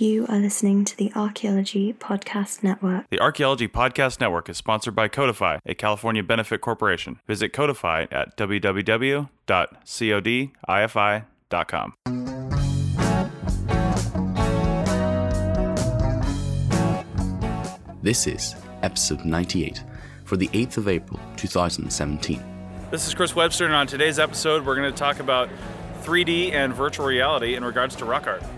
You are listening to the Archaeology Podcast Network. The Archaeology Podcast Network is sponsored by Codify, a California benefit corporation. Visit Codify at www.codifi.com. This is episode 98 for the 8th of April, 2017. This is Chris Webster, and on today's episode, we're going to talk about 3D and virtual reality in regards to rock art.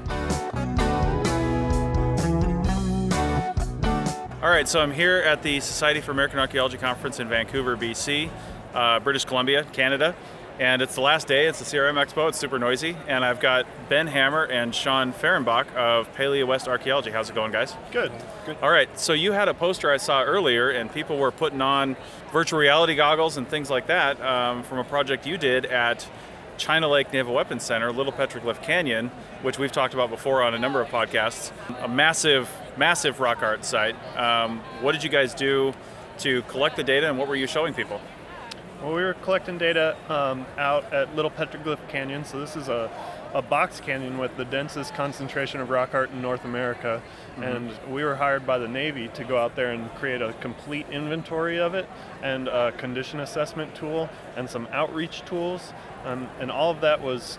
All right, so I'm here at the Society for American Archaeology Conference in Vancouver, BC, British Columbia, Canada. And it's the last day. It's the CRM Expo. It's super noisy. And I've got Ben Hammer and Sean Fehrenbach of Paleo West Archaeology. How's it going, guys? Good. All right, so you had a poster I saw earlier, and people were putting on virtual reality goggles and things like that from a project you did at China Lake Naval Weapons Center, Little Petroglyph Canyon, which we've talked about before on a number of podcasts. A massive rock art site. What did you guys do to collect the data, and what were you showing people? Well, we were collecting data out at Little Petroglyph Canyon. So this is a box canyon with the densest concentration of rock art in North America. Mm-hmm. And we were hired by the Navy to go out there and create a complete inventory of it, and a condition assessment tool, and some outreach tools. And all of that was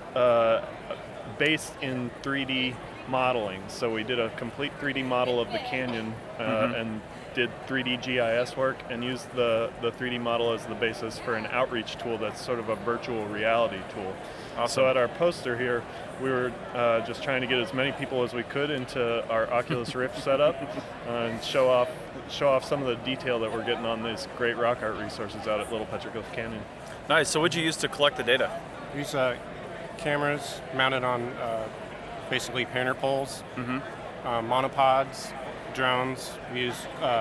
based in 3D modeling. So we did a complete 3D model of the canyon and did 3D GIS work, and used the 3D model as the basis for an outreach tool that's sort of a virtual reality tool. Awesome. So at our poster here, we were just trying to get as many people as we could into our Oculus Rift setup and show off some of the detail that we're getting on these great rock art resources out at Little Petroglyph Canyon. Nice. So what did you use to collect the data? We use cameras mounted on basically painter poles, monopods, drones. We use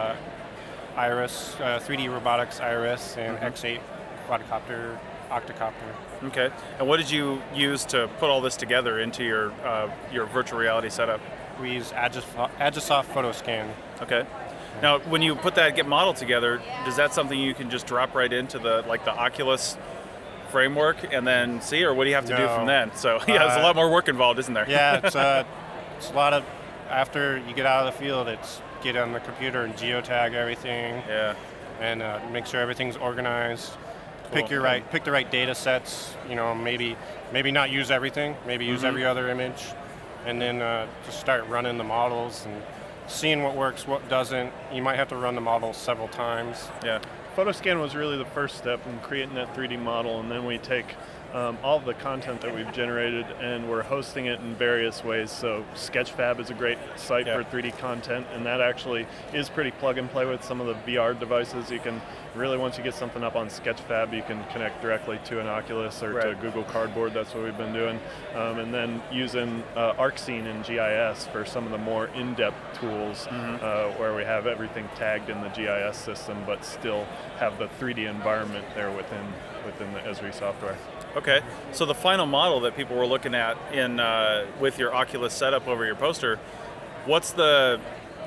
Iris, 3D Robotics Iris, and X8 quadcopter, octocopter. Okay. And what did you use to put all this together into your virtual reality setup? We use Agisoft PhotoScan. Okay. Now, when you put that get model together, is that something you can just drop right into the Oculus framework and then see, or what do you have to do from then? So there's a lot more work involved, isn't there? Yeah, it's a lot of, after you get out of the field, it's get on the computer and geotag everything. Yeah. And make sure everything's organized. Cool. Pick the right data sets. Maybe not use everything. Maybe use every other image, and then just start running the models and seeing what works, what doesn't. You might have to run the models several times. Yeah. PhotoScan was really the first step in creating that 3D model, and then we take all of the content that we've generated and we're hosting it in various ways. So Sketchfab is a great site for 3D content, and that actually is pretty plug and play with some of the VR devices. You can really, once you get something up on Sketchfab, you can connect directly to an Oculus or to Google Cardboard. That's what we've been doing. And then using ArcScene and GIS for some of the more in-depth tools where we have everything tagged in the GIS system, but still have the 3D environment there within the Esri software. Okay, so the final model that people were looking at in with your Oculus setup over your poster, what's the?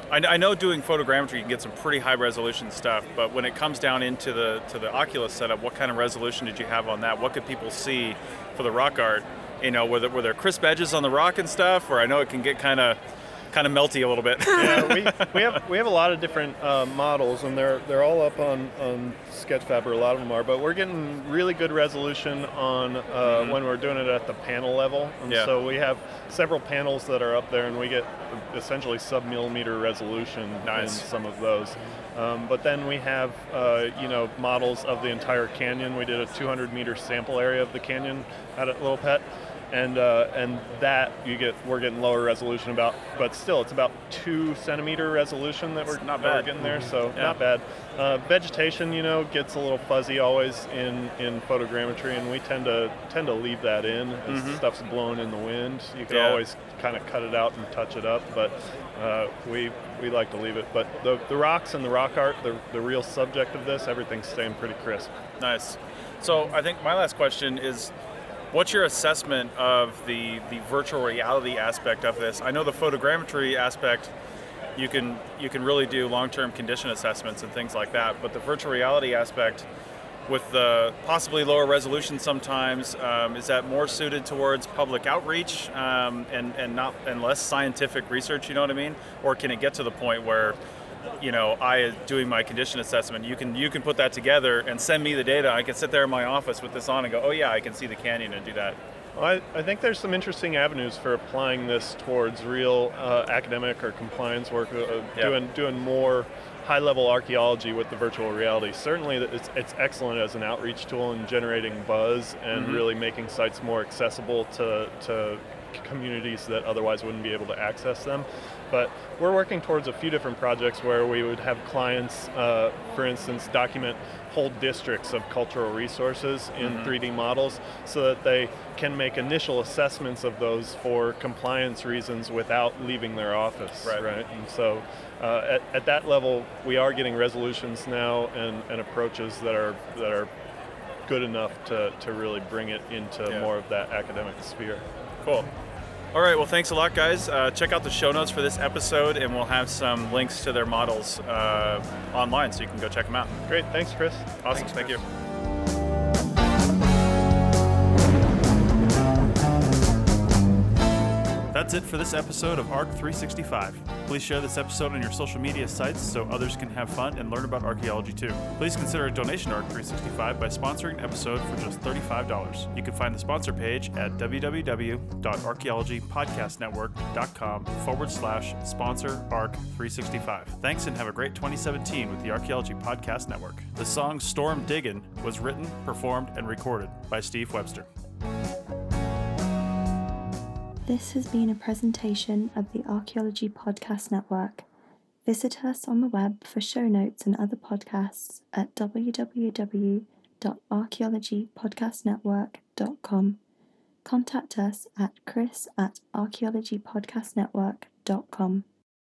I know doing photogrammetry you can get some pretty high resolution stuff, but when it comes down into the Oculus setup, what kind of resolution did you have on that? What could people see for the rock art? Were there crisp edges on the rock and stuff, or I know it can get kind of melty a little bit. Yeah, we have a lot of different models, and they're all up on Sketchfab, or a lot of them are. But we're getting really good resolution on when we're doing it at the panel level, and so we have several panels that are up there, and we get essentially sub-millimeter resolution in some of those. But then we have models of the entire canyon. We did a 200-meter sample area of the canyon out at Little Pet. And that we're getting lower resolution but still it's about 2 centimeter resolution that we're getting there, so not bad. Vegetation, gets a little fuzzy always in photogrammetry, and we tend to leave that in as stuff's blowing in the wind. You can always kind of cut it out and touch it up, but we like to leave it. But the rocks and the rock art, the real subject of this, everything's staying pretty crisp. Nice. So I think my last question is, what's your assessment of the virtual reality aspect of this? I know the photogrammetry aspect, you can really do long-term condition assessments and things like that, but the virtual reality aspect, with the possibly lower resolution sometimes, is that more suited towards public outreach and less scientific research? You know what I mean? Or can it get to the point where, I doing my condition assessment, you can put that together and send me the data. I can sit there in my office with this on and go, oh yeah, I can see the canyon and do that. Well, I think there's some interesting avenues for applying this towards real academic or compliance work, doing more high-level archaeology with the virtual reality. Certainly, it's excellent as an outreach tool in generating buzz and really making sites more accessible to communities that otherwise wouldn't be able to access them. But we're working towards a few different projects where we would have clients, for instance, document whole districts of cultural resources in 3D models so that they can make initial assessments of those for compliance reasons without leaving their office. Right? And so at that level, we are getting resolutions now and approaches that are good enough to really bring it into more of that academic sphere. Cool. All right, well, thanks a lot, guys. Check out the show notes for this episode, and we'll have some links to their models online, so you can go check them out. Great. Thanks, Chris. Awesome. Thank you. That's it for this episode of ARC 365. Please share this episode on your social media sites so others can have fun and learn about archaeology too. Please consider a donation to ARC 365 by sponsoring an episode for just $35. You can find the sponsor page at www.archaeologypodcastnetwork.com/sponsor ARC 365. Thanks and have a great 2017 with the Archaeology Podcast Network. The song Storm Diggin' was written, performed, and recorded by Steve Webster. This has been a presentation of the Archaeology Podcast Network. Visit us on the web for show notes and other podcasts at www.archaeologypodcastnetwork.com. Contact us at chris@archaeologypodcastnetwork.com.